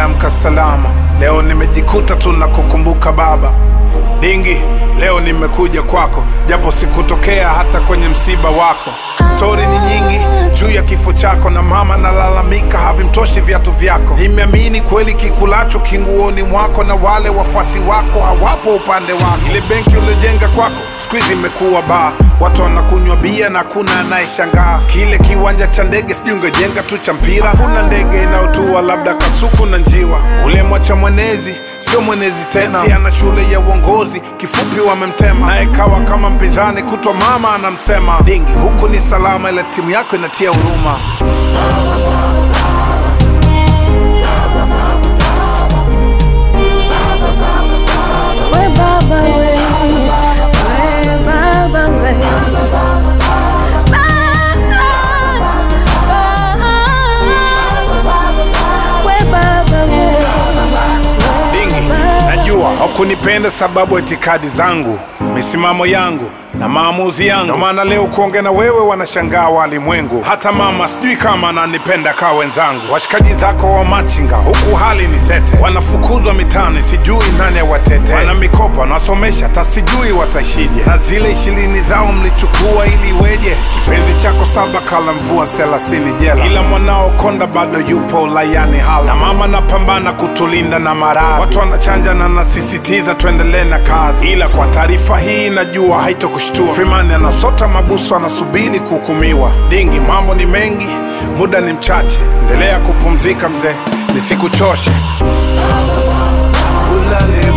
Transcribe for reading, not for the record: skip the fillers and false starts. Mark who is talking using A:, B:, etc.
A: nimeamka salama. Leo nimejikuta tunakukumbuka baba. Dingi, leo nimekuja kwako, japo sikutokea hata kwenye msiba wako. Story ni nyingi juu ya kifo chako, na mama nalalamika havimtoshi viatu vyako. Nimeamini kweli kikulacho kinguoni mwako, na wale wafuasi wako hawapo upande wako. Ile benki uliojenga kwako siku hizi imekuwa baa, watu wanakunywa bia na kuna anayeshangaa. Kile kiwanja cha ndege sijui ungejenga tu cha mpira, hakuna ndege inayotua labda kasuku na njiwa. Ule mwacha mwenezi sio mwenezi tena, ana shule ya uongozi kifupi wamemtema, naye kawa kama mpinzani kutwa mama anamsema. Dingi, huku ni salama ila timu yako inatia huruma. Hakunipenda sababu itikadi zangu, misimamo yangu na maamuzi yangu. Ndio maana leo kuongea na wewe wanashangaa walimwengu. Hata mama sijui kama ananipenda kama wenzangu. Washikaji zako wa machinga huku hali ni tete, wanafukuzwa mitani sijui nani awatete. Wana mikopo wanasomesha tasijui wataishije, na zile 20 zao mlichukua ili weje. Kipenzi chako 7 kala mvua 30 jela, ila mwanao konda bado yupo ulayani hala. Na mama napambana kutulinda na maradhi, watu wanachanja na nasisitiza tuendelee na kazi. Ila kwa taarifa hii najua haitokushtua, Freeman anasota mabusu anasubiri kuhukumiwa. Dingi, mambo ni mengi, muda ni mchache, endelea kupumzika mzee, nisikuchoshe. Ulale